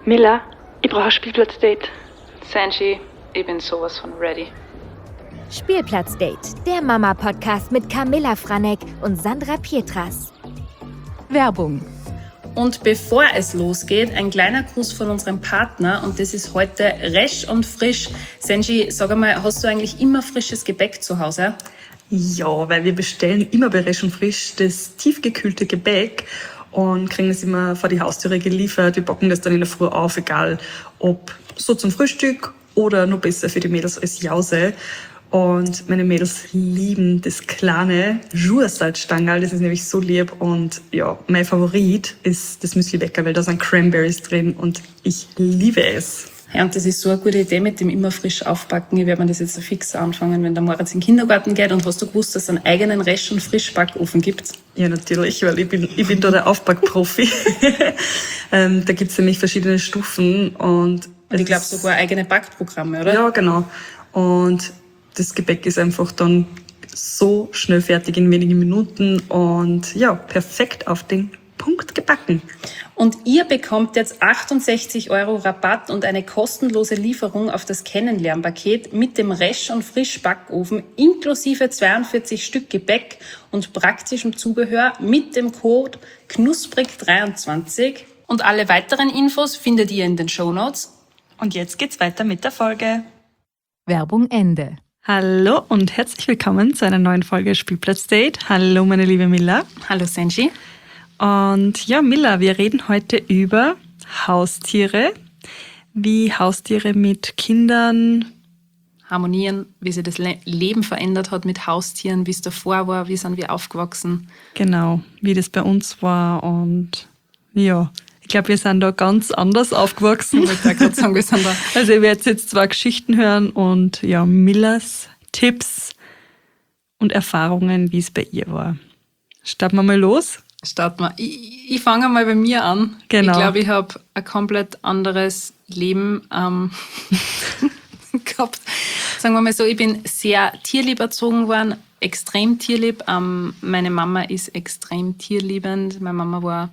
Miller, ich brauche ein Spielplatzdate. Sanji, ich bin sowas von ready. Spielplatzdate, der Mama-Podcast mit Camilla Franek und Sandra Pietras. Werbung. Und bevor es losgeht, ein kleiner Gruß von unserem Partner und das ist heute Resch und Frisch. Sanji, sag einmal, hast du eigentlich immer frisches Gebäck zu Hause? Ja, weil wir bestellen immer bei Resch und Frisch das tiefgekühlte Gebäck und kriegen das immer vor die Haustüre geliefert. Wir backen das dann in der Früh auf, egal ob so zum Frühstück oder noch besser für die Mädels als Jause. Und meine Mädels lieben das kleine Jour-Salzstangerl, das ist nämlich so lieb. Und ja, mein Favorit ist das Müsli-Bäcker, weil da sind Cranberries drin und ich liebe es. Ja, und das ist so eine gute Idee mit dem immer frisch aufbacken. Ich werde mir das jetzt so fix anfangen, wenn der Moritz in den Kindergarten geht. Und hast du gewusst, dass es einen eigenen Resch- und Frischbackofen gibt? Ja, natürlich, weil ich bin da der Aufbackprofi. Da gibt's nämlich verschiedene Stufen und ich glaube sogar eigene Backprogramme, oder? Ja, genau. Und das Gebäck ist einfach dann so schnell fertig in wenigen Minuten und ja, perfekt auf den Punkt gebacken. Und ihr bekommt jetzt 68 € Rabatt und eine kostenlose Lieferung auf das Kennenlernpaket mit dem Resch- und Frischbackofen inklusive 42 Stück Gebäck und praktischem Zubehör mit dem Code knusprig23. Und alle weiteren Infos findet ihr in den Shownotes. Und jetzt geht's weiter mit der Folge. Werbung Ende. Hallo und herzlich willkommen zu einer neuen Folge Spielplatzdate. Hallo meine liebe Milla. Hallo Sanji. Und ja, Milla, wir reden heute über Haustiere, wie Haustiere mit Kindern harmonieren, wie sich das Leben verändert hat mit Haustieren, wie es davor war, wie sind wir aufgewachsen. Genau, wie das bei uns war und ja, ich glaube, wir sind da ganz anders aufgewachsen. Ich wollte gerade sagen, wir sind da. Also ihr werdet jetzt 2 Geschichten hören und ja, Millas Tipps und Erfahrungen, wie es bei ihr war. Starten wir mal los. Starten wir. Ich fange mal bei mir an. Genau. Ich glaube, ich habe ein komplett anderes Leben gehabt. Sagen wir mal so, ich bin sehr tierlieb erzogen worden, extrem tierlieb. Meine Mama ist extrem tierliebend. Meine Mama war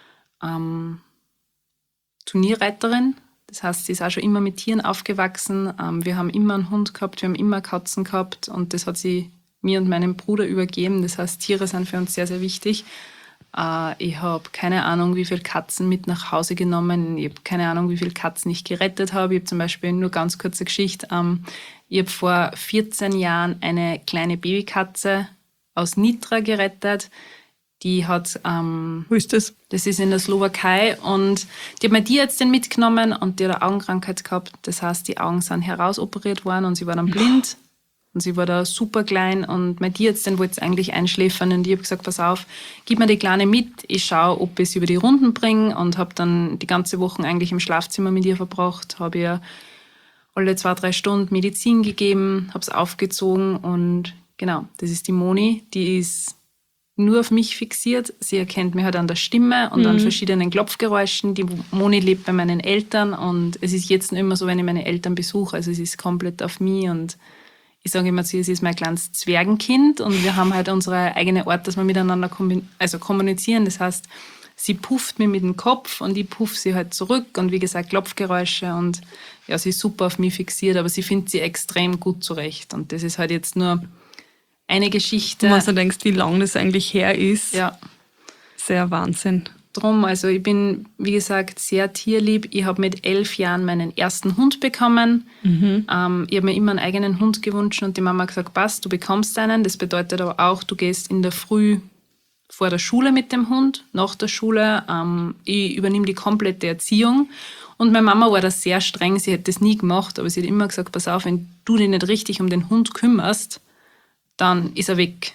Turnierreiterin. Das heißt, sie ist auch schon immer mit Tieren aufgewachsen. Wir haben immer einen Hund gehabt, wir haben immer Katzen gehabt und das hat sie mir und meinem Bruder übergeben. Das heißt, Tiere sind für uns sehr, sehr wichtig. Ich habe keine Ahnung, wie viele Katzen mit nach Hause genommen. Ich habe keine Ahnung, wie viele Katzen ich gerettet habe. Ich habe zum Beispiel, nur ganz kurze Geschichte, ich habe vor 14 Jahren eine kleine Babykatze aus Nitra gerettet. Die hat... Wo ist das? Das ist in der Slowakei und die hat mir die jetzt mitgenommen und die hat eine Augenkrankheit gehabt. Das heißt, die Augen sind herausoperiert worden und sie war dann blind. Und sie war da super klein und mein Tierärztin wollte es eigentlich einschläfern und ich habe gesagt, pass auf, gib mir die Kleine mit, ich schaue, ob ich sie über die Runden bringe und habe dann die ganze Woche eigentlich im Schlafzimmer mit ihr verbracht, habe ihr alle 2-3 Stunden Medizin gegeben, habe es aufgezogen und genau, das ist die Moni, die ist nur auf mich fixiert. Sie erkennt mich halt an der Stimme und an verschiedenen Klopfgeräuschen. Die Moni lebt bei meinen Eltern und es ist jetzt noch immer so, wenn ich meine Eltern besuche, also es ist komplett auf mich und ich sage immer zu ihr, sie ist mein kleines Zwergenkind und wir haben halt unsere eigene Art, dass wir miteinander kommunizieren. Das heißt, sie pufft mir mit dem Kopf und ich puff sie halt zurück und wie gesagt Klopfgeräusche und ja, sie ist super auf mich fixiert, aber sie findet sie extrem gut zurecht und das ist halt jetzt nur eine Geschichte. Wenn du denkst, wie lange das eigentlich her ist. Ja. Sehr Wahnsinn. Drum, also ich bin, wie gesagt, sehr tierlieb. Ich habe mit 11 Jahren meinen ersten Hund bekommen. Ich habe mir immer einen eigenen Hund gewünscht und die Mama hat gesagt, passt, du bekommst einen. Das bedeutet aber auch, du gehst in der Früh vor der Schule mit dem Hund, nach der Schule. Ich übernehme die komplette Erziehung. Und meine Mama war da sehr streng, sie hätte das nie gemacht, aber sie hat immer gesagt, pass auf, wenn du dich nicht richtig um den Hund kümmerst, dann ist er weg.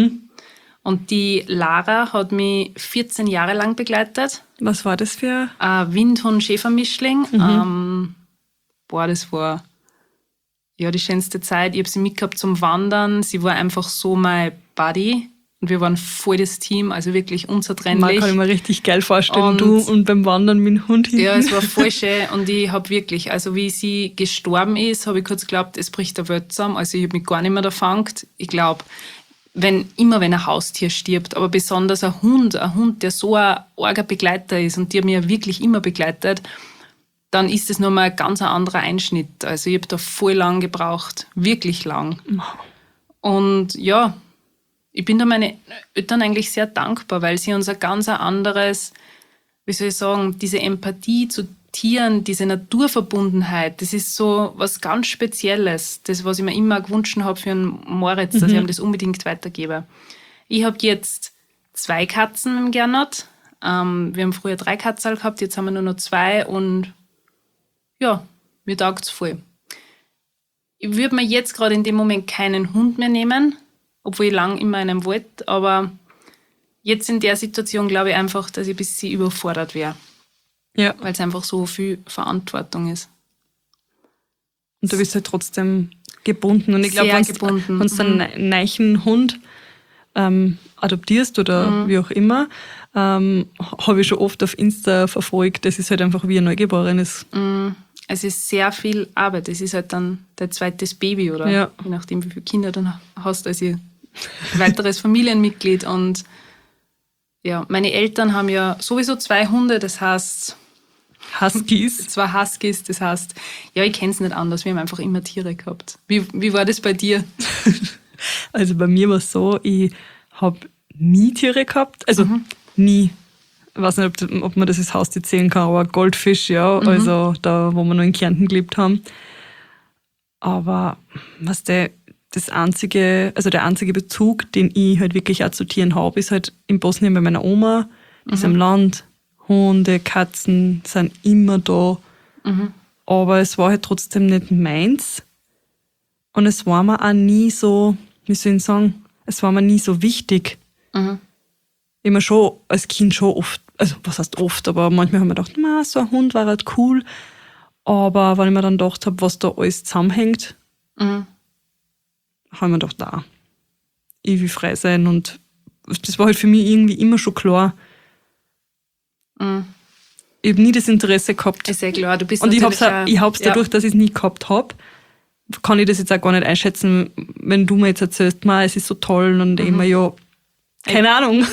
Und die Lara hat mich 14 Jahre lang begleitet. Was war das für? Ein Windhund-Schäfermischling. Das war ja die schönste Zeit. Ich habe sie mitgehabt zum Wandern. Sie war einfach so mein Buddy. Und wir waren voll das Team, also wirklich unzertrennlich. Man kann ich mir richtig geil vorstellen, du und beim Wandern mit dem Hund hinten. Ja, es war voll schön und ich habe wirklich, also wie sie gestorben ist, habe ich kurz geglaubt, es bricht der Welt zusammen. Also ich habe mich gar nicht mehr erfangt. Ich glaube, wenn ein Haustier stirbt, aber besonders ein Hund, der so ein arger Begleiter ist und die hat mich ja wirklich immer begleitet, dann ist es nochmal ein ganz anderer Einschnitt. Also ich habe da voll lang gebraucht, wirklich lang. Und ja, ich bin da meine Eltern eigentlich sehr dankbar, weil sie uns ein ganz anderes, wie soll ich sagen, diese Empathie zu Tieren, diese Naturverbundenheit, das ist so was ganz Spezielles. Das, was ich mir immer gewünscht habe für einen Moritz, dass ich ihm das unbedingt weitergebe. Ich habe jetzt 2 Katzen mit dem Gernot. Wir haben früher 3 Katzen gehabt, jetzt haben wir nur noch 2 und ja, mir taugt es voll. Ich würde mir jetzt gerade in dem Moment keinen Hund mehr nehmen, obwohl ich lang immer einen wollte, aber jetzt in der Situation glaube ich einfach, dass ich ein bisschen überfordert wäre. Ja. Weil es einfach so viel Verantwortung ist. Und du bist halt trotzdem gebunden. Und ich glaube, Sehr wenn gebunden. du einen neichen Hund adoptierst oder wie auch immer, habe ich schon oft auf Insta verfolgt, das ist halt einfach wie ein Neugeborenes. Es ist sehr viel Arbeit. Es ist halt dann dein zweites Baby oder Ja. je nachdem, wie viele Kinder du hast, also ein weiteres Familienmitglied. Und ja, meine Eltern haben ja sowieso 2 Hunde, das heißt Huskies. 2 Huskies, das heißt, ja, ich kenne es nicht anders, wir haben einfach immer Tiere gehabt. Wie war das bei dir? Also bei mir war es so, ich habe nie Tiere gehabt. Also nie. Ich weiß nicht, ob man das als Haustier zählen kann, aber Goldfisch, ja. Also da, wo wir noch in Kärnten gelebt haben. Aber was der einzige Bezug, den ich halt wirklich auch zu Tieren habe, ist halt in Bosnien bei meiner Oma, die ist am Land. Hunde, Katzen sind immer da. Aber es war halt trotzdem nicht meins. Und es war mir auch nie so, wie soll ich sagen, es war mir nie so wichtig. Immer schon, als Kind schon oft, also was heißt oft, aber manchmal haben wir gedacht, na, so ein Hund war halt cool. Aber wenn ich mir dann gedacht habe, was da alles zusammenhängt, habe ich mir gedacht, da, ich will frei sein. Und das war halt für mich irgendwie immer schon klar. Ich habe nie das Interesse gehabt. Ist ja klar, du bist Und ich natürlich hab's dadurch, dass ich es nie gehabt habe, kann ich das jetzt auch gar nicht einschätzen, wenn du mir jetzt erzählst, es ist so toll und immer ja, keine Ahnung.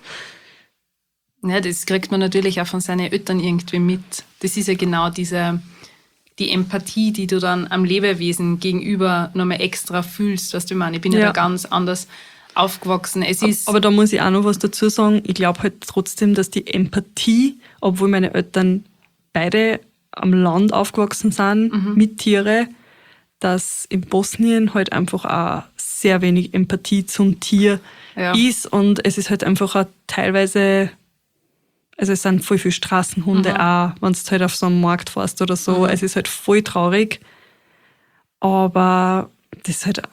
Ja, das kriegt man natürlich auch von seinen Eltern irgendwie mit. Das ist ja genau die Empathie, die du dann am Lebewesen gegenüber nochmal extra fühlst. Weißt du, ich meine, ich bin ja da ganz anders aufgewachsen. Aber da muss ich auch noch was dazu sagen. Ich glaube halt trotzdem, dass die Empathie, obwohl meine Eltern beide am Land aufgewachsen sind, mit Tiere, dass in Bosnien halt einfach auch sehr wenig Empathie zum Tier ist. Und es ist halt einfach auch teilweise, also es sind voll viele Straßenhunde auch, wenn du halt auf so einem Markt fährst oder so. Es ist halt voll traurig. Aber das ist halt,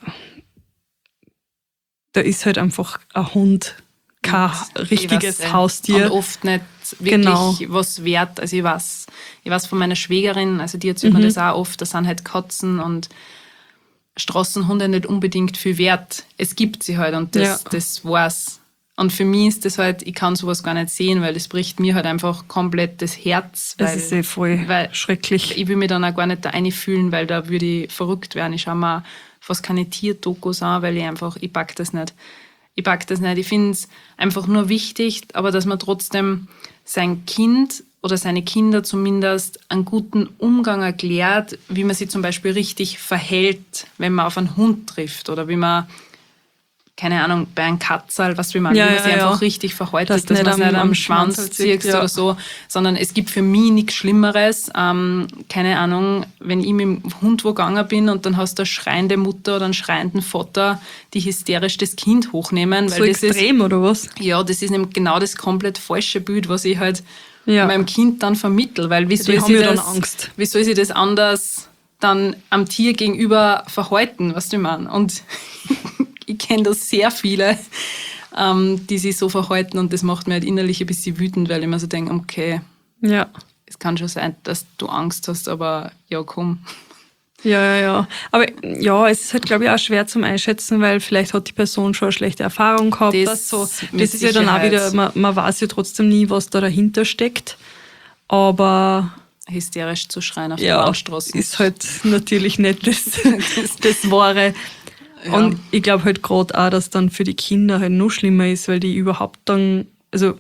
da ist halt einfach ein Hund kein richtiges Haustier. Und oft nicht wirklich was wert. Also ich weiß von meiner Schwägerin, also die erzählt mir das auch oft, da sind halt Katzen und Straßenhunde nicht unbedingt viel wert. Es gibt sie halt und das war's. Und für mich ist das halt, ich kann sowas gar nicht sehen, weil das bricht mir halt einfach komplett das Herz. Das ist voll schrecklich. Ich will mich dann auch gar nicht da einfühlen, weil da würde ich verrückt werden. Ich schaue mir fast keine Tierdokus an, weil ich pack das nicht. Ich finde es einfach nur wichtig, aber dass man trotzdem sein Kind oder seine Kinder zumindest einen guten Umgang erklärt, wie man sich zum Beispiel richtig verhält, wenn man auf einen Hund trifft oder wie man, keine Ahnung, bei einem Katzerl, wie man sich einfach richtig verhält, dass man es nicht am Schwanz zieht oder so, sondern es gibt für mich nichts Schlimmeres. Keine Ahnung, wenn ich mit dem Hund wo gegangen bin und dann hast du eine schreiende Mutter oder einen schreienden Vater, die hysterisch das Kind hochnehmen. So weil das extrem, oder was? Ja, das ist nämlich genau das komplett falsche Bild, was ich halt meinem Kind dann vermittle, weil wie soll sie das anders dann am Tier gegenüber verhalten, was du meinst? Und ich kenne da sehr viele, die sich so verhalten und das macht mir halt innerlich ein bisschen wütend, weil ich mir so denke, okay, es kann schon sein, dass du Angst hast, aber ja, komm. Ja. Aber ja, es ist halt, glaube ich, auch schwer zum Einschätzen, weil vielleicht hat die Person schon eine schlechte Erfahrung gehabt. Das ist ja dann auch wieder, man weiß ja trotzdem nie, was da dahinter steckt. Aber hysterisch zu schreien auf der Landstraße ist halt natürlich nicht das Wahre. Ja. Und ich glaube halt gerade auch, dass dann für die Kinder halt noch schlimmer ist, weil die überhaupt dann, also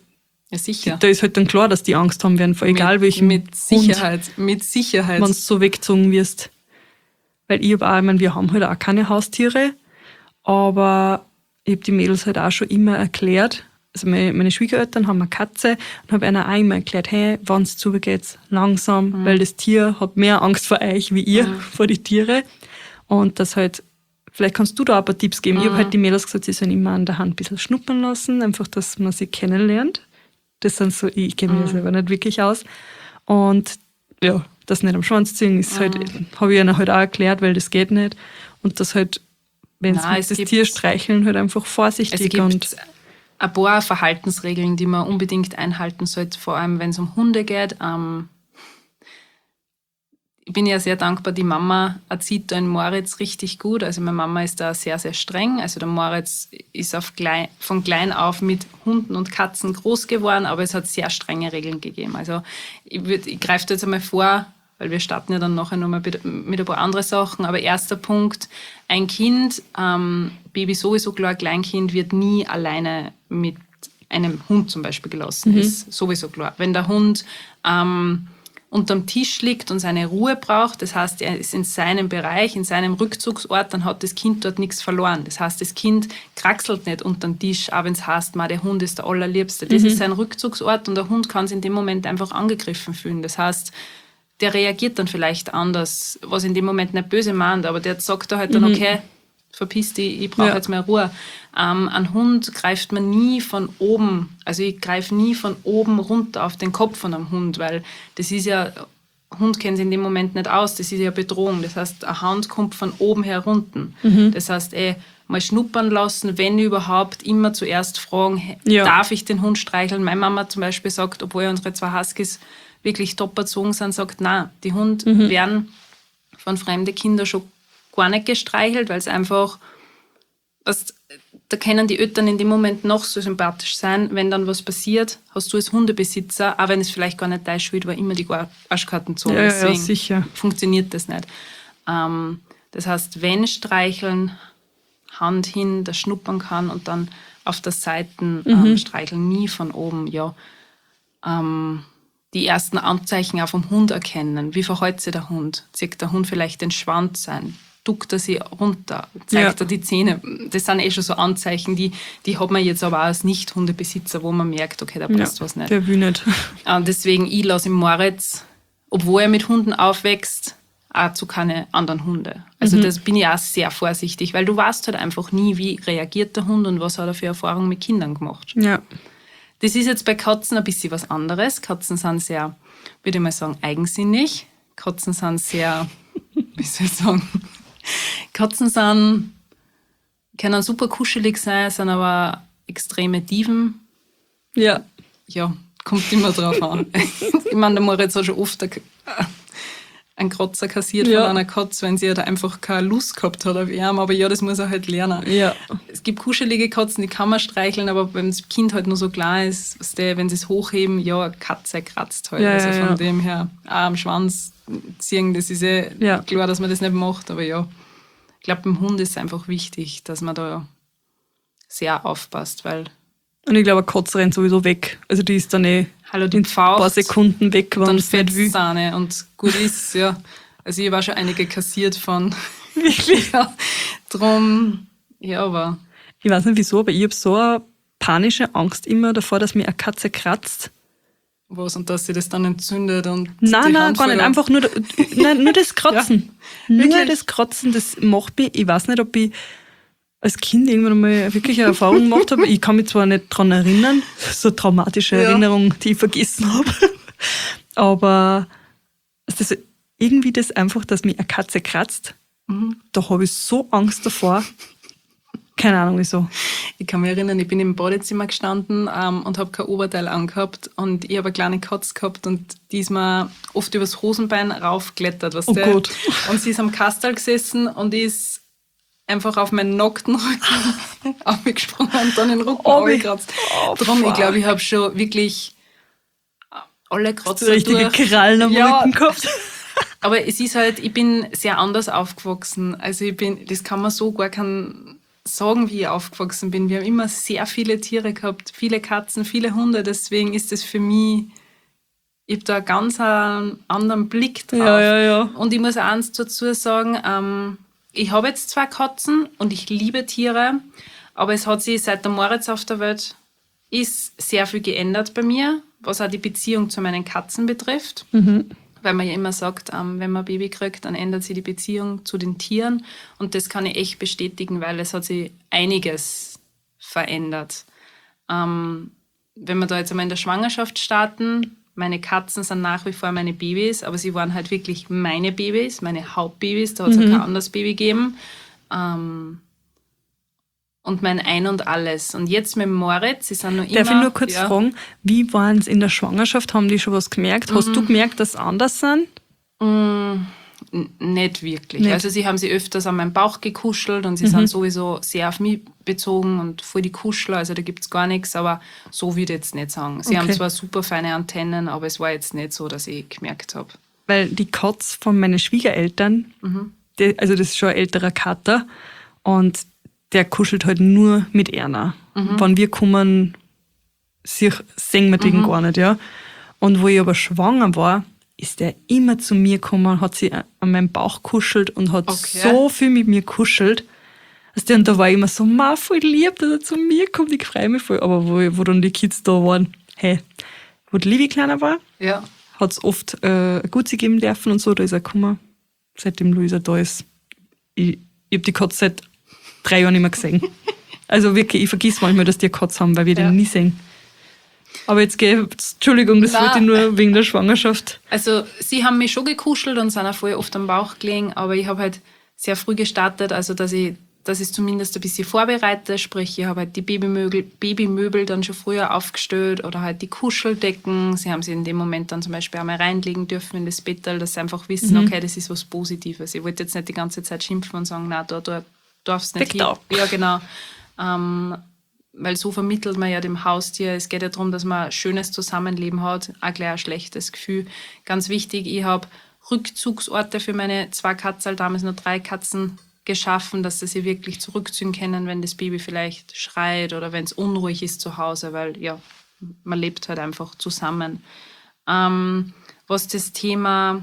Ja, sicher. Da ist halt dann klar, dass die Angst haben werden, vor egal welchem Mit Sicherheit. Mit Sicherheit. wenn du so weggezogen wirst. Weil ich meine, wir haben halt auch keine Haustiere, aber ich habe die Mädels halt auch schon immer erklärt, also meine Schwiegereltern haben eine Katze und habe ihnen auch immer erklärt, hey, wenn es zugeht, langsam, weil das Tier hat mehr Angst vor euch wie ihr, vor die Tiere. Und das halt, vielleicht kannst du da ein paar Tipps geben. Ich habe halt die Mädels gesagt, sie sollen immer an der Hand ein bisschen schnuppern lassen, einfach, dass man sie kennenlernt. Das sind so, ich kenne mich ja selber nicht wirklich aus. Und ja, das nicht am Schwanz ziehen ist halt, habe ich ihnen halt auch erklärt, weil das geht nicht. Und das halt, wenn sie das Tier streicheln, halt einfach vorsichtig. Es gibt ein paar Verhaltensregeln, die man unbedingt einhalten sollte, vor allem wenn es um Hunde geht. Ich bin ja sehr dankbar, die Mama erzieht da den Moritz richtig gut. Also meine Mama ist da sehr, sehr streng. Also der Moritz ist von klein auf mit Hunden und Katzen groß geworden, aber es hat sehr strenge Regeln gegeben. Also ich greife da jetzt einmal vor, weil wir starten ja dann nachher nochmal mit ein paar anderen Sachen. Aber erster Punkt, ein Kind, Baby sowieso klar, Kleinkind wird nie alleine mit einem Hund zum Beispiel gelassen. Ist sowieso klar. Wenn der Hund unterm Tisch liegt und seine Ruhe braucht, das heißt, er ist in seinem Bereich, in seinem Rückzugsort, dann hat das Kind dort nichts verloren. Das heißt, das Kind kraxelt nicht unterm Tisch, auch wenn es heißt, der Hund ist der Allerliebste. Das ist sein Rückzugsort und der Hund kann sich in dem Moment einfach angegriffen fühlen. Das heißt, der reagiert dann vielleicht anders, was in dem Moment nicht böse meint, aber der sagt da halt dann, okay, verpiss dich, ich brauche jetzt mehr Ruhe. Ein Hund greift man nie von oben, also ich greife nie von oben runter auf den Kopf von einem Hund, weil das ist ja, Hund kennt sich in dem Moment nicht aus, das ist ja Bedrohung. Das heißt, eine Hand kommt von oben herunter. Das heißt, mal schnuppern lassen, wenn überhaupt, immer zuerst fragen, darf ich den Hund streicheln? Meine Mama zum Beispiel sagt, obwohl unsere 2 Huskies wirklich top erzogen sind, sagt, nein, die Hunde werden von fremden Kindern schon gar nicht gestreichelt, weil es einfach, da können die Eltern in dem Moment noch so sympathisch sein, wenn dann was passiert, hast du als Hundebesitzer, auch wenn es vielleicht gar nicht deine Schuld war, immer die Arschkarten zu. Deswegen sicher. funktioniert das nicht. Das heißt, wenn streicheln, Hand hin, das schnuppern kann und dann auf der Seite streicheln, nie von oben, die ersten Anzeichen auch vom Hund erkennen. Wie verhält sich der Hund? Zieht der Hund vielleicht den Schwanz ein? Duckt er sie runter? Zeigt er die Zähne? Das sind schon so Anzeichen, die hat man jetzt aber auch als Nicht-Hundebesitzer, wo man merkt, okay, da passt was nicht. Der will nicht. Deswegen, ich lasse im Moritz, obwohl er mit Hunden aufwächst, auch zu keine anderen Hunde. Also das bin ich auch sehr vorsichtig, weil du weißt halt einfach nie, wie reagiert der Hund und was hat er für Erfahrungen mit Kindern gemacht. Ja. Das ist jetzt bei Katzen ein bisschen was anderes. Katzen sind sehr, würde ich mal sagen, eigensinnig. Katzen sind sehr, wie soll ich sagen, Katzen können super kuschelig sein, sind aber extreme Diven. Ja. Ja, kommt immer drauf an. Ich meine, der Moritz hat schon oft einen Kratzer kassiert von einer Katze, wenn sie halt einfach keine Lust gehabt hat auf ihn. Aber das muss er halt lernen. Ja. Es gibt kuschelige Katzen, die kann man streicheln, aber wenn das Kind halt nur so klein ist, wenn sie es hochheben, eine Katze kratzt halt. Also von dem her, auch am Schwanz ziehen, das ist klar, dass man das nicht macht. Aber ich glaube, beim Hund ist es einfach wichtig, dass man da sehr aufpasst, weil... Und ich glaube, eine Katze rennt sowieso weg. Also die ist dann in ein paar Sekunden weg, wenn dann es nicht will. Sahne und gut ist, ja. Also ich habe auch schon einige kassiert von... Wirklich? Drum, aber... Ich weiß nicht wieso, aber ich habe so eine panische Angst immer davor, dass mir eine Katze kratzt. Was, und dass sie das dann entzündet und... Nein, gar nicht. Einfach nur das Kratzen. Nur das Kratzen, das macht mich... Ich weiß nicht, ob ich als Kind irgendwann mal wirklich eine Erfahrung gemacht habe. Ich kann mich zwar nicht daran erinnern, so traumatische Erinnerung, die ich vergessen habe, aber das, irgendwie das einfach, dass mich eine Katze kratzt, da habe ich so Angst davor. Keine Ahnung wieso. Ich kann mich erinnern, ich bin im Badezimmer gestanden und habe kein Oberteil angehabt und ich habe eine kleine Katze gehabt und die ist mir oft übers Hosenbein raufgeklettert. Weißt du? Gott. Und sie ist am Kastal gesessen und ist einfach auf meinen nackten Rücken aufgesprungen und dann den Rücken angekratzt. Darum, ich glaube, ich habe schon wirklich alle Kratzer richtige Krallen am Rücken gehabt. Aber es ist halt, ich bin sehr anders aufgewachsen. Also das kann man so gar kein sagen, wie ich aufgewachsen bin. Wir haben immer sehr viele Tiere gehabt, viele Katzen, viele Hunde. Deswegen ist es für mich, ich habe da einen ganz anderen Blick drauf. Ja. Und ich muss auch eins dazu sagen, ich habe jetzt 2 Katzen und ich liebe Tiere, aber es hat sich seit der Moritz auf der Welt ist sehr viel geändert bei mir, was auch die Beziehung zu meinen Katzen betrifft. Weil man ja immer sagt, wenn man ein Baby kriegt, dann ändert sich die Beziehung zu den Tieren. Und das kann ich echt bestätigen, weil es hat sich einiges verändert. Wenn wir da jetzt einmal in der Schwangerschaft starten, meine Katzen sind nach wie vor meine Babys, aber sie waren halt wirklich meine Babys, meine Hauptbabys, da hat es kein anderes Baby gegeben. Und mein Ein und Alles. Und jetzt mit Moritz, sie sind noch immer... Darf ich nur kurz fragen, wie waren es in der Schwangerschaft? Haben die schon was gemerkt? Hast du gemerkt, dass sie anders sind? Nicht wirklich. Nicht. Also sie haben sich öfters an meinen Bauch gekuschelt und sie sind sowieso sehr auf mich bezogen und voll die Kuschler, also da gibt es gar nichts, aber so würde ich jetzt nicht sagen. Sie haben zwar super feine Antennen, aber es war jetzt nicht so, dass ich gemerkt habe. Weil die Katz von meinen Schwiegereltern, also das ist schon ein älterer Kater, und der kuschelt halt nur mit Erna. Wenn wir kommen, sehen wir den gar nicht, ja. Und wo ich aber schwanger war, ist der immer zu mir gekommen, hat sich an meinem Bauch kuschelt und hat so viel mit mir kuschelt. Und da war ich immer so, voll lieb, dass er zu mir kommt, ich freue mich voll. Aber wo dann die Kids da waren, wo die Livi kleiner war, hat es oft Gutzi geben dürfen und so, da ist er gekommen, seitdem Luisa da ist. Ich habe die Katze seit 3 Jahren nicht mehr gesehen. Also wirklich, ich vergiss manchmal, dass die eine Katze haben, weil wir den nie sehen. Aber jetzt Entschuldigung, das wollte ich nur wegen der Schwangerschaft. Also sie haben mich schon gekuschelt und sind auch voll oft am Bauch gelegen, aber ich habe halt sehr früh gestartet, also dass ich zumindest ein bisschen vorbereite, sprich ich habe halt die Babymöbel dann schon früher aufgestellt oder halt die Kuscheldecken. Sie haben sie in dem Moment dann zum Beispiel einmal reinlegen dürfen in das Bettel, dass sie einfach wissen, okay, das ist was Positives. Ich wollte jetzt nicht die ganze Zeit schimpfen und sagen, nein, da darfst du nicht hin. Ja, genau. Weil so vermittelt man ja dem Haustier, es geht ja darum, dass man ein schönes Zusammenleben hat, auch gleich ein schlechtes Gefühl. Ganz wichtig, ich habe Rückzugsorte für meine 2 Katzen, damals nur 3 Katzen, geschaffen, dass sie sich wirklich zurückziehen können, wenn das Baby vielleicht schreit oder wenn es unruhig ist zu Hause, weil ja, man lebt halt einfach zusammen. Was das Thema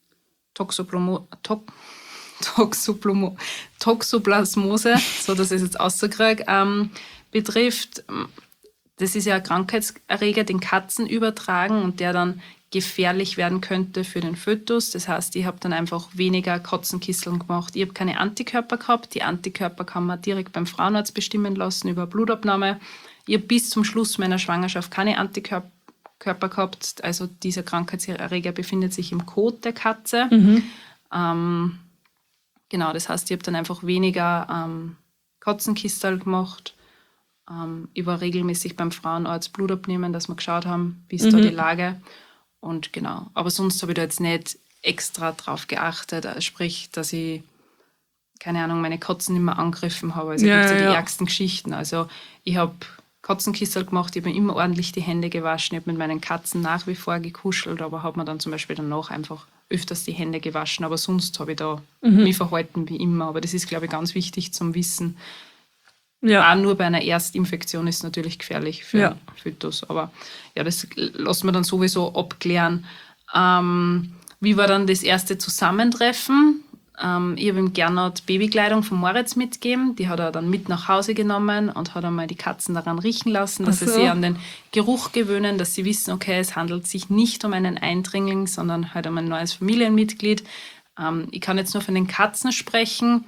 Toxoplasmose, so dass ich es jetzt rauskriege, betrifft, das ist ja ein Krankheitserreger, den Katzen übertragen und der dann gefährlich werden könnte für den Fötus. Das heißt, ich habe dann einfach weniger Katzenkisteln gemacht. Ich habe keine Antikörper gehabt. Die Antikörper kann man direkt beim Frauenarzt bestimmen lassen über Blutabnahme. Ich habe bis zum Schluss meiner Schwangerschaft keine Antikörper gehabt. Also dieser Krankheitserreger befindet sich im Kot der Katze. Genau, das heißt, ich habe dann einfach weniger Katzenkistel gemacht. Ich war regelmäßig beim Frauenarzt Blut abnehmen, dass wir geschaut haben, wie ist da die Lage. Und genau, aber sonst habe ich da jetzt nicht extra drauf geachtet, sprich, dass ich, keine Ahnung, meine Katzen nicht mehr angegriffen habe. Also gibt es ja die ärgsten Geschichten. Also ich habe Katzenkistel gemacht, ich habe mir immer ordentlich die Hände gewaschen, ich habe mit meinen Katzen nach wie vor gekuschelt, aber habe mir dann zum Beispiel danach einfach öfters die Hände gewaschen. Aber sonst habe ich da mich verhalten wie immer. Aber das ist, glaube ich, ganz wichtig zum Wissen. Ja. Auch nur bei einer Erstinfektion ist es natürlich gefährlich für den Fötus. Aber ja, das lassen wir dann sowieso abklären. Wie war dann das erste Zusammentreffen? Ich habe ihm Gernot Babykleidung von Moritz mitgegeben. Die hat er dann mit nach Hause genommen und hat einmal die Katzen daran riechen lassen, dass sie sich an den Geruch gewöhnen, dass sie wissen, okay, es handelt sich nicht um einen Eindringling, sondern halt um ein neues Familienmitglied. Ich kann jetzt nur von den Katzen sprechen.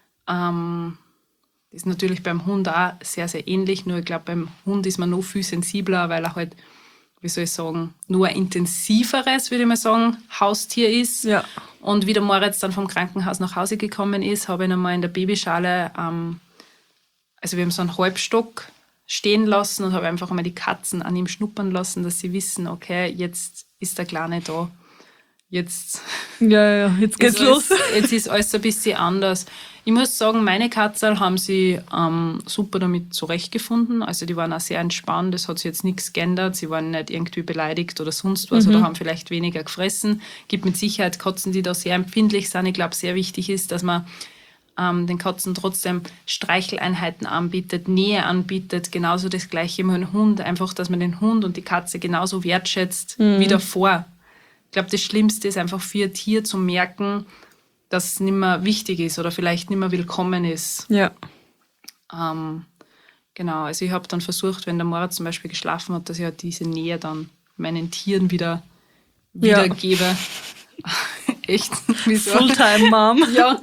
Das ist natürlich beim Hund auch sehr, sehr ähnlich, nur ich glaube, beim Hund ist man noch viel sensibler, weil er halt, wie soll ich sagen, nur ein intensiveres, würde ich mal sagen, Haustier ist. Ja. Und wie der Moritz dann vom Krankenhaus nach Hause gekommen ist, habe ich ihn einmal in der Babyschale, also wir haben so einen Halbstock stehen lassen und habe einfach einmal die Katzen an ihm schnuppern lassen, dass sie wissen, okay, jetzt ist der Kleine da. Jetzt geht's los. Jetzt ist alles ein bisschen anders. Ich muss sagen, meine Katzen haben sie super damit zurechtgefunden. Also die waren auch sehr entspannt, es hat sich jetzt nichts geändert. Sie waren nicht irgendwie beleidigt oder sonst was oder haben vielleicht weniger gefressen. Es gibt mit Sicherheit Katzen, die da sehr empfindlich sind. Ich glaube, sehr wichtig ist, dass man den Katzen trotzdem Streicheleinheiten anbietet, Nähe anbietet, genauso das Gleiche mit dem Hund, einfach, dass man den Hund und die Katze genauso wertschätzt wie davor. Ich glaube, das Schlimmste ist einfach für ein Tier zu merken, dass es nicht mehr wichtig ist oder vielleicht nicht mehr willkommen ist. Ja. Genau, also ich habe dann versucht, wenn der Moritz zum Beispiel geschlafen hat, dass ich halt diese Nähe dann meinen Tieren wiedergebe. Echt. Wie so. Fulltime-Mom. Ja.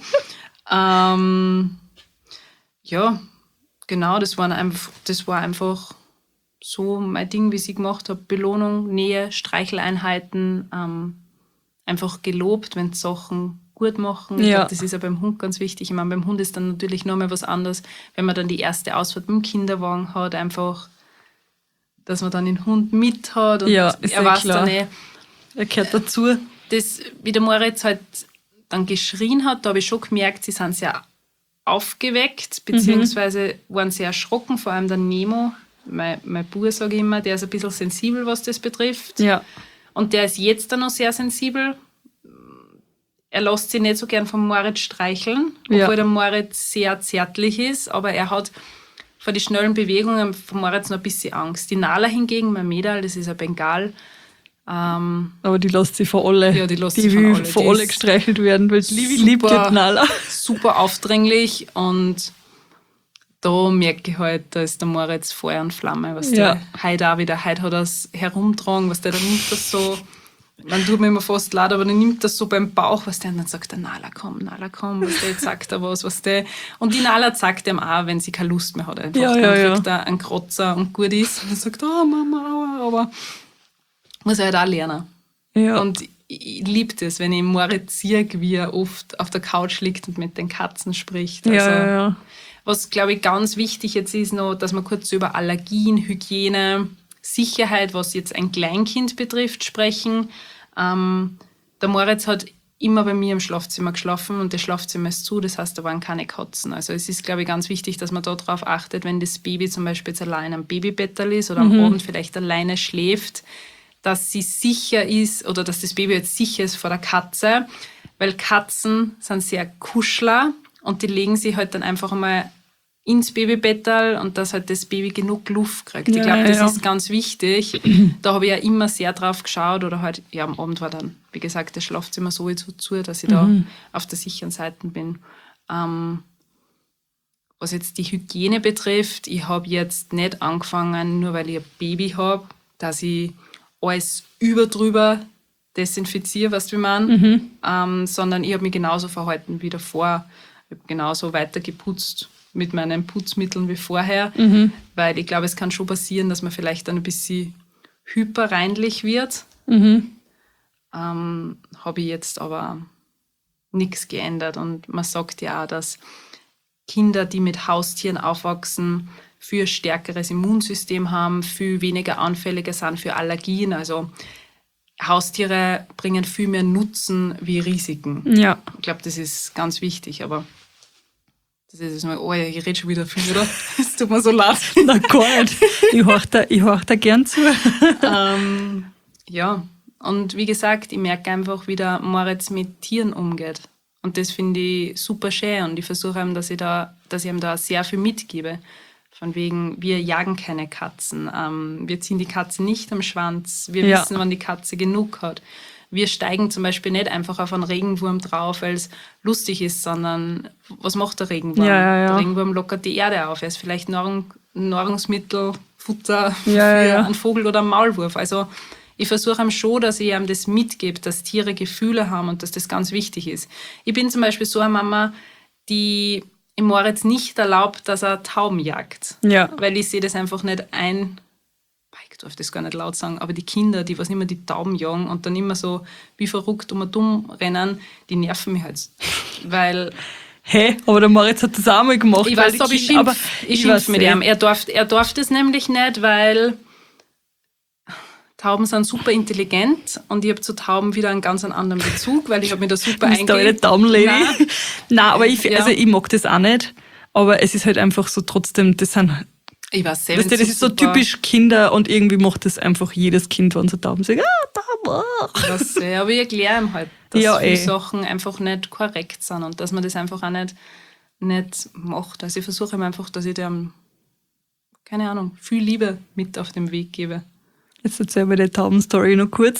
Ja, genau, das war einfach so mein Ding, wie ich gemacht habe. Belohnung, Nähe, Streicheleinheiten, einfach gelobt, wenn Sachen gut machen. Ich glaube, das ist ja beim Hund ganz wichtig. Ich meine, beim Hund ist dann natürlich noch mal was anderes, wenn man dann die erste Ausfahrt mit dem Kinderwagen hat, einfach, dass man dann den Hund mit hat und ist er weiß klar. dann eh. Er gehört dazu. Das, wie der Moritz halt dann geschrien hat, da habe ich schon gemerkt, sie sind sehr aufgeweckt, beziehungsweise waren sehr erschrocken, vor allem der Nemo, mein Bub, sage ich immer, der ist ein bisschen sensibel, was das betrifft. Ja. Und der ist jetzt dann noch sehr sensibel. Er lässt sich nicht so gern vom Moritz streicheln, obwohl der Moritz sehr zärtlich ist, aber er hat vor die schnellen Bewegungen vom Moritz noch ein bisschen Angst. Die Nala hingegen, mein Mädel, das ist ein Bengal. Aber die lässt sich von alle. Ja, die lässt die sich will von alle. von Die alle ist gestreichelt werden, weil die liebt die Nala. Super aufdringlich und da merke ich halt, da ist der Moritz Feuer und Flamme, was der heute auch wieder, heute hat er es herumtragen, was der nimmt das so, man tut mir immer fast leid, aber der nimmt das so beim Bauch, was der, und dann sagt der Nala komm, was der, jetzt sagt er was der, und die Nala sagt ihm auch, wenn sie keine Lust mehr hat, einfach, dann kriegt er einen Kratzer und gut ist, und dann sagt er, oh Mama, aua, aber muss er halt auch lernen. Ja. Und ich liebe das, wenn ich Moritz sehe, wie er oft auf der Couch liegt und mit den Katzen spricht. Also, was, glaube ich, ganz wichtig jetzt ist noch, dass wir kurz über Allergien, Hygiene, Sicherheit, was jetzt ein Kleinkind betrifft, sprechen. Der Moritz hat immer bei mir im Schlafzimmer geschlafen und das Schlafzimmer ist zu, das heißt, da waren keine Katzen. Also es ist, glaube ich, ganz wichtig, dass man darauf achtet, wenn das Baby zum Beispiel jetzt allein am Babybettel ist oder am Abend vielleicht alleine schläft, dass sie sicher ist oder dass das Baby jetzt sicher ist vor der Katze, weil Katzen sind sehr Kuschler und die legen sich halt dann einfach einmal ins Babybettel und dass halt das Baby genug Luft kriegt. Ich glaube, das ist ganz wichtig. Da habe ich ja immer sehr drauf geschaut oder halt, ja, am Abend war dann, wie gesagt, das Schlafzimmer sowieso zu, dass ich da auf der sicheren Seite bin. Was jetzt die Hygiene betrifft, ich habe jetzt nicht angefangen, nur weil ich ein Baby habe, dass ich alles drüber desinfiziere, was wir meinen, sondern ich habe mich genauso verhalten wie davor. Ich habe genauso weiter geputzt mit meinen Putzmitteln wie vorher, weil ich glaube, es kann schon passieren, dass man vielleicht dann ein bisschen hyperreinlich wird. Habe ich jetzt aber nichts geändert. Und man sagt ja auch, dass Kinder, die mit Haustieren aufwachsen, viel stärkeres Immunsystem haben, viel weniger anfälliger sind für Allergien. Also Haustiere bringen viel mehr Nutzen wie Risiken. Ja. Ich glaube, das ist ganz wichtig, aber das ist jetzt mal, oh, ich rede schon wieder viel, oder? Es tut mir so leid. Na gar nicht. Ich horch da gern zu. Ja, und wie gesagt, ich merke einfach, wie der Moritz mit Tieren umgeht. Und das finde ich super schön und ich versuche ihm, dass ich ihm da sehr viel mitgebe. Von wegen, wir jagen keine Katzen, wir ziehen die Katze nicht am Schwanz, wir wissen, wann die Katze genug hat. Wir steigen zum Beispiel nicht einfach auf einen Regenwurm drauf, weil es lustig ist, sondern was macht der Regenwurm? Der Regenwurm lockert die Erde auf, er ist vielleicht Nahrungsmittel, Futter für einen Vogel oder einen Maulwurf. Also ich versuche ihm schon, dass ich ihm das mitgebe, dass Tiere Gefühle haben und dass das ganz wichtig ist. Ich bin zum Beispiel so eine Mama, die im Moritz nicht erlaubt, dass er Tauben jagt. Ja. Weil ich sehe das einfach nicht ein. Ich darf das gar nicht laut sagen, aber die Kinder, die was immer die Tauben jagen und dann immer so wie verrückt dumm rennen, die nerven mich halt. Weil aber der Moritz hat das auch mal gemacht. Ich weiß, aber ich schimpf mit ihm. Er darf das nämlich nicht, weil Tauben sind super intelligent und ich habe zu Tauben wieder einen ganz anderen Bezug, weil ich habe mir da super eingegangen. Du bist da eine Taubenlady. Nein, aber ich mag das auch nicht. Aber es ist halt einfach so trotzdem, das sind... Ich weiß das ist so typisch Kinder und irgendwie macht das einfach jedes Kind, wenn so Tauben sagen, Tauben. Aber ich erkläre ihm halt, dass viele Sachen einfach nicht korrekt sind und dass man das einfach auch nicht nicht macht. Also ich versuche ihm einfach, dass ich dem, keine Ahnung, viel Liebe mit auf den Weg gebe. Jetzt erzähl mir die Taubenstory noch kurz.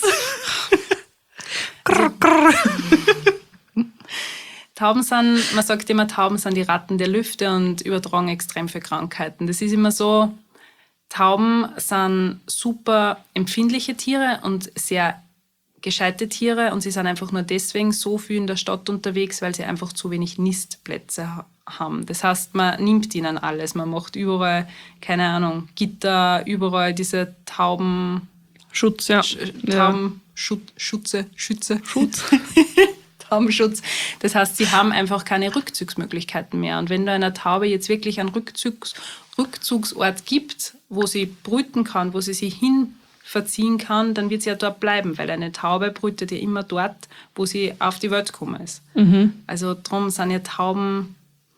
Tauben sind, man sagt immer, Tauben sind die Ratten der Lüfte und übertragen extrem viele Krankheiten. Das ist immer so, Tauben sind super empfindliche Tiere und sehr gescheite Tiere und sie sind einfach nur deswegen so viel in der Stadt unterwegs, weil sie einfach zu wenig Nistplätze haben. Das heißt, man nimmt ihnen alles. Man macht überall, keine Ahnung, Gitter, überall diese Schutz, ja. Schütze. Taubenschutz. Das heißt, sie haben einfach keine Rückzugsmöglichkeiten mehr. Und wenn du einer Taube jetzt wirklich einen Rückzugsort gibt, wo sie brüten kann, wo sie sich hin verziehen kann, dann wird sie ja dort bleiben, weil eine Taube brütet ja immer dort, wo sie auf die Welt gekommen ist. Also darum sind ja Tauben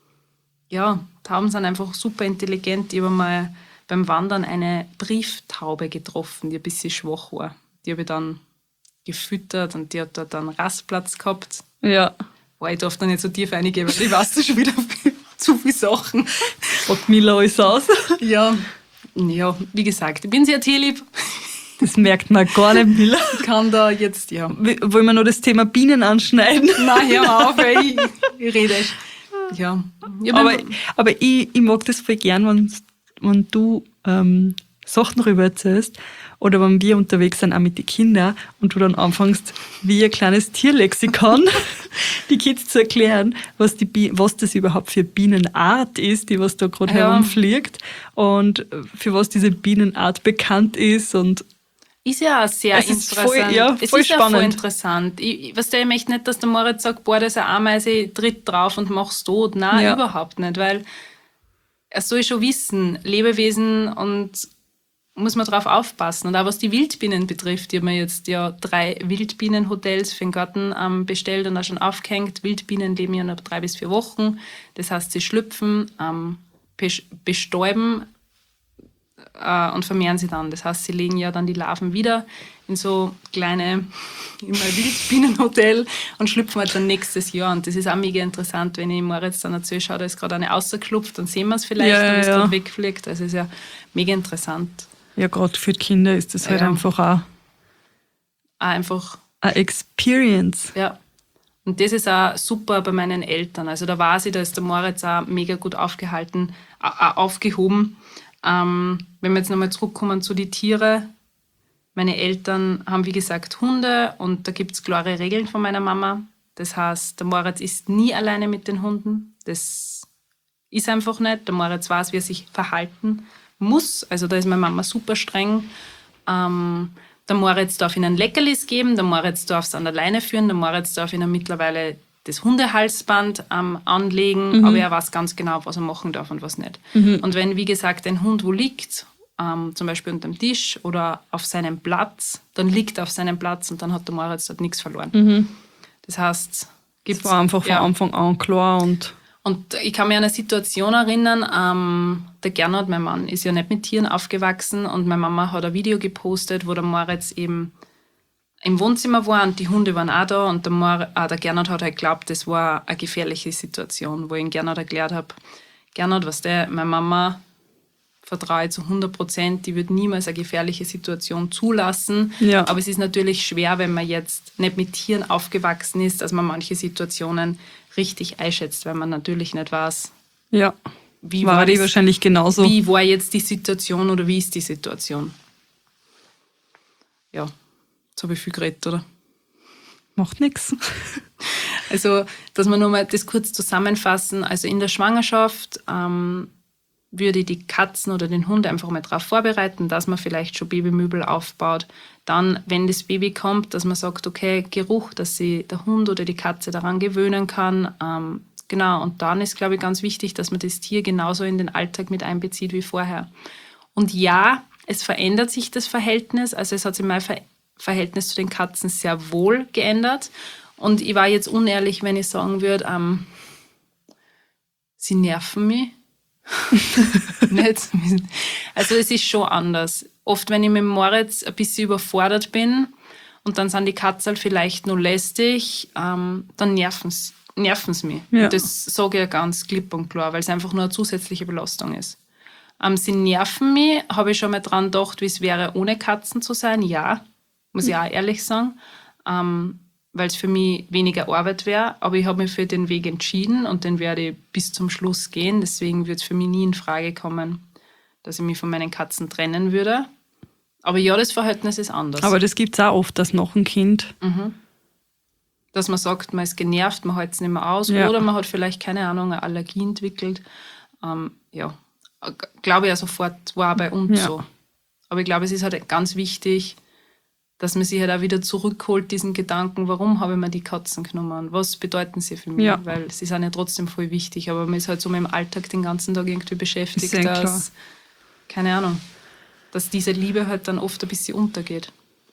sind einfach super intelligent. Ich habe mal beim Wandern eine Brieftaube getroffen, die ein bisschen schwach war. Die habe ich dann gefüttert und die hat dort einen Rastplatz gehabt. Ja. Boah, ich darf da nicht so tief reingehen, weil ich weiß da schon wieder zu viele Sachen. Packt Mila alles aus. Ja, wie gesagt, ich bin sehr tierlieb. Das merkt man gar nicht, Mila. Ich kann da jetzt, ja. Wollen wir noch das Thema Bienen anschneiden? Nein, hör mal auf, weil ich rede. Ja. Aber ich mag das voll gern, wenn du Sachen darüber erzählst oder wenn wir unterwegs sind, auch mit den Kindern und du dann anfängst, wie ein kleines Tierlexikon die Kids zu erklären, was das überhaupt für Bienenart ist, die was da gerade herumfliegt und für was diese Bienenart bekannt ist und ist ja auch sehr interessant. Voll spannend. Ja voll interessant. Ich möchte nicht, dass der Moritz sagt, boah, das ist eine Ameise, tritt drauf und mach's tot. Nein, überhaupt nicht, weil er soll schon wissen, Lebewesen und muss man drauf aufpassen. Und auch was die Wildbienen betrifft, ich habe mir jetzt 3 Wildbienenhotels für den Garten bestellt und auch schon aufgehängt. Wildbienen leben ja noch 3 bis 4 Wochen. Das heißt, sie schlüpfen, bestäuben und vermehren sie dann. Das heißt, sie legen ja dann die Larven wieder in so kleine Wildbienenhotel und schlüpfen halt dann nächstes Jahr. Und das ist auch mega interessant, wenn ich Moritz dann erzähle, schau, da ist gerade eine rausgeklopft, dann sehen wir es vielleicht, wenn es gerade wegfliegt. Das ist ja mega interessant. Ja, gerade für die Kinder ist das halt einfach auch einfach eine Experience. Ja. Und das ist auch super bei meinen Eltern. Also da weiß ich, da ist der Moritz auch mega gut aufgehoben. Wenn wir jetzt nochmal zurückkommen zu den Tieren. Meine Eltern haben, wie gesagt, Hunde und da gibt es klare Regeln von meiner Mama. Das heißt, der Moritz ist nie alleine mit den Hunden. Das ist einfach nicht. Der Moritz weiß, wie er sich verhalten muss. Also da ist meine Mama super streng. Der Moritz darf ihnen Leckerlis geben, der Moritz darf es an der Leine führen, der Moritz darf ihnen mittlerweile das Hundehalsband anlegen, aber er weiß ganz genau, was er machen darf und was nicht. Und wenn, wie gesagt, ein Hund wo liegt, zum Beispiel unter dem Tisch oder auf seinem Platz, dann liegt er auf seinem Platz und dann hat der Moritz dort nichts verloren. Das heißt, das war einfach von Anfang an klar. Und ich kann mich an eine Situation erinnern, der Gernot, mein Mann, ist ja nicht mit Tieren aufgewachsen und meine Mama hat ein Video gepostet, wo der Moritz eben im Wohnzimmer war und die Hunde waren auch da und der Gernot hat halt geglaubt, das war eine gefährliche Situation, wo ich ihm Gernot erklärt habe, Gernot, meine Mama vertraue ich zu 100%, die wird niemals eine gefährliche Situation zulassen. Ja. Aber es ist natürlich schwer, wenn man jetzt nicht mit Tieren aufgewachsen ist, dass man manche Situationen richtig einschätzt, weil man natürlich nicht weiß, wie war die wahrscheinlich genauso. Wie war jetzt die Situation oder wie ist die Situation? Ja, jetzt habe ich viel geredet, oder? Macht nichts. Also, dass wir nochmal das kurz zusammenfassen. Also in der Schwangerschaft würde ich die Katzen oder den Hund einfach mal darauf vorbereiten, dass man vielleicht schon Babymöbel aufbaut. Dann, wenn das Baby kommt, dass man sagt, okay, Geruch, dass sich der Hund oder die Katze daran gewöhnen kann. Genau, und dann ist, glaube ich, ganz wichtig, dass man das Tier genauso in den Alltag mit einbezieht wie vorher. Und ja, es verändert sich das Verhältnis. Also es hat sich mein Verhältnis zu den Katzen sehr wohl geändert. Und ich war jetzt unehrlich, wenn ich sagen würde, sie nerven mich. Nicht. Also es ist schon anders. Oft, wenn ich mit Moritz ein bisschen überfordert bin und dann sind die Katzen halt vielleicht nur lästig, dann nerven sie nerven sie mich. Ja. Das sage ich ja ganz klipp und klar, weil es einfach nur eine zusätzliche Belastung ist. Sie nerven mich, habe ich schon mal dran gedacht, wie es wäre, ohne Katzen zu sein. Ja, muss ich auch ehrlich sagen, weil es für mich weniger Arbeit wäre. Aber ich habe mich für den Weg entschieden und den werde ich bis zum Schluss gehen. Deswegen wird es für mich nie in Frage kommen, dass ich mich von meinen Katzen trennen würde. Aber ja, das Verhältnis ist anders. Aber das gibt es auch oft, dass noch ein Kind. Dass man sagt, man ist genervt, man hält es nicht mehr aus Ja. oder man hat vielleicht, keine Ahnung, eine Allergie entwickelt. Glaube ich ja sofort, war auch bei uns Ja. so. Aber ich glaube, es ist halt ganz wichtig, dass man sich halt auch wieder zurückholt, diesen Gedanken, warum habe ich mir die Katzen genommen und was bedeuten sie für mich? Ja. Weil sie sind ja trotzdem voll wichtig, aber man ist halt so mit dem Alltag den ganzen Tag irgendwie beschäftigt, Ist ja dass, keine Ahnung, dass diese Liebe halt dann oft ein bisschen untergeht.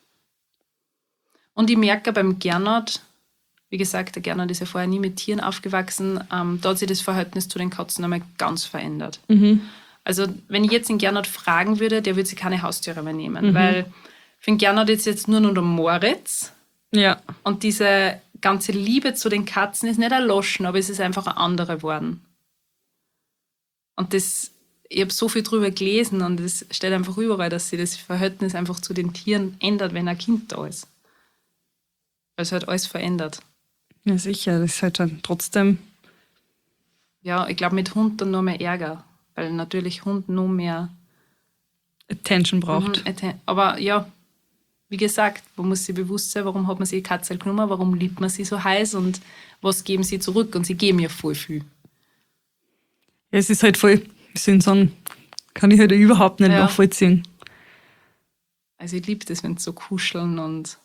Und ich merke beim Gernot, wie gesagt, der Gernot ist ja vorher nie mit Tieren aufgewachsen, da hat sich das Verhältnis zu den Katzen einmal ganz verändert. Also wenn ich jetzt den Gernot fragen würde, der würde sich keine Haustiere mehr nehmen, weil für den Gernot ist jetzt nur noch der Moritz Ja. und diese ganze Liebe zu den Katzen ist nicht erloschen, aber es ist einfach eine andere geworden. Und das, ich habe so viel drüber gelesen und es steht einfach überall, dass sich das Verhältnis einfach zu den Tieren ändert, wenn ein Kind da ist. Weil es halt alles verändert. Ja, sicher. Das ist halt dann trotzdem. Ja, ich glaube mit Hund dann nur mehr Ärger, weil natürlich Hund nur mehr Attention braucht. Aber ja, wie gesagt, man muss sich bewusst sein, warum hat man sich die Katze genommen, warum liebt man sie so heiß und was geben sie zurück? Und sie geben ja voll viel. Ja, es ist halt voll, wie soll ich sagen, kann ich halt überhaupt nicht Ja. nachvollziehen. Also ich liebe das, wenn sie so kuscheln und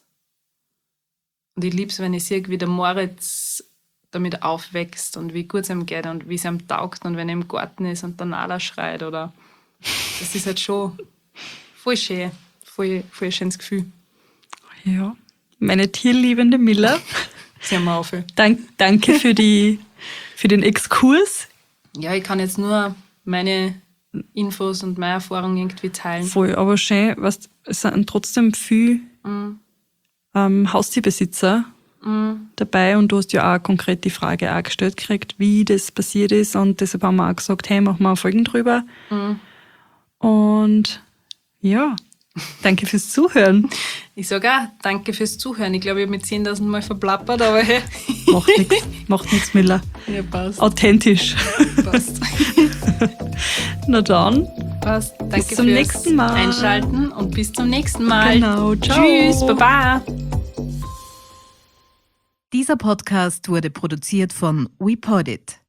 ich liebe es, wenn ich sehe, wie der Moritz damit aufwächst und wie gut es ihm geht und wie es ihm taugt und wenn er im Garten ist und der Nala schreit oder das ist halt schon voll schön, voll ein schönes Gefühl. Ja. Meine tierliebende Miller, Sehr mal auf. danke für den Exkurs. Ja, ich kann jetzt nur meine Infos und meine Erfahrungen irgendwie teilen. Voll, aber schön, weißt, es sind trotzdem viele Haustierbesitzer dabei und du hast ja auch konkret die Frage auch gestellt gekriegt, wie das passiert ist und deshalb haben wir auch gesagt, hey, machen wir Folgen drüber. Und ja, danke fürs Zuhören. Ich sage auch, danke fürs Zuhören. Ich glaube, ich habe mit 10.000 Mal verplappert, aber hey. Macht nichts, Miller. Ja, passt. Authentisch. Passt. Na dann, Passt. Danke bis zum fürs nächsten Mal. Einschalten und bis zum nächsten Mal. Genau, ciao. Tschüss, baba. Dieser Podcast wurde produziert von WePodit.